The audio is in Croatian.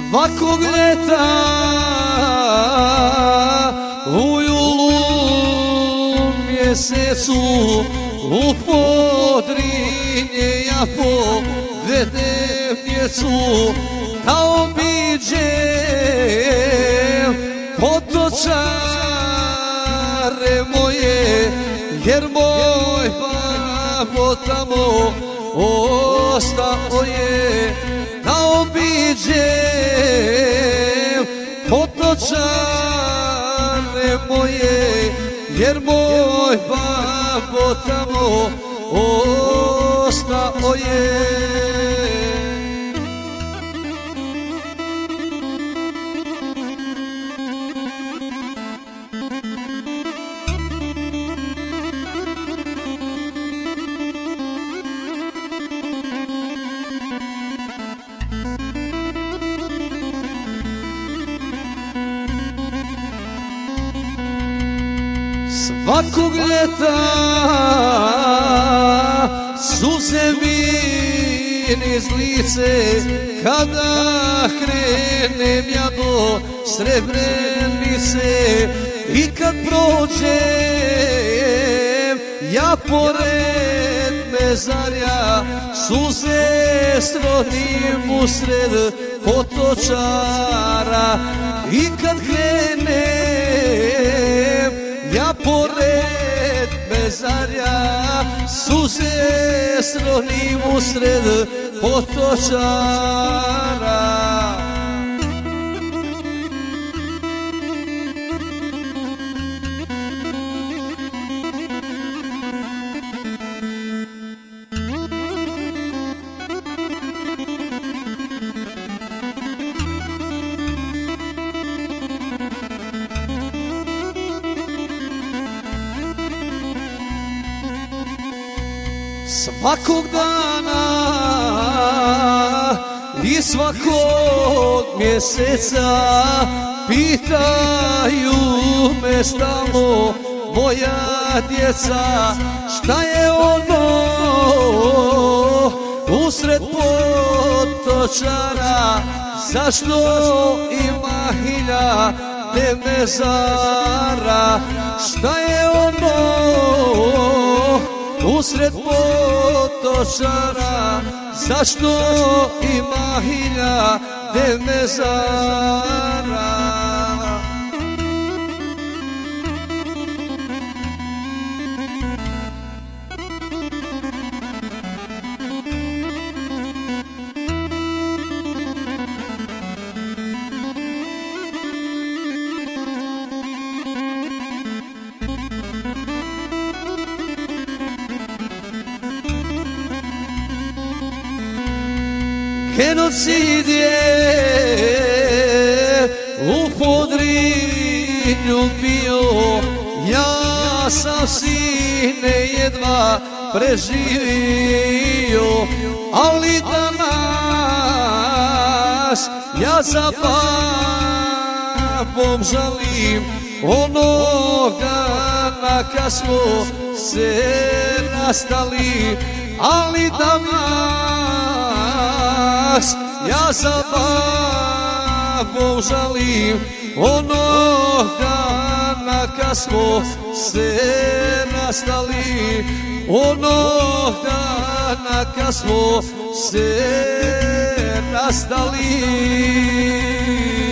Svakog ljeta u julu mjesecu u Podrinje ja povedem djecu da obiđem otočare moje, jer moj babo tamo ostao je. Da obiđem otočare moje, jer moj babo tamo ostao je. Svakog ljeta suze mi niz lice, kada krenem ja do Srebrenice. I kad prođem ja pored mezarja, suze sronim usred otočara. I kad krenem ja pored mezarja, suze sronim usred otočara. Svakog dana i svakog mjeseca pitaju me stalno moja djeca, šta je ono usred potočara, zašto ima hiljade mezara. Šta je ono usred potočara, zašto ima hiljade mezara. Genocid je u Podrinju bio, ja sam sine jedva preživio, ali danas ja za babom žalim onog dana kad smo se rastali. Ali danas ja za babom žalim onog dana kad smo se rastali. Onog dana kad smo se rastali.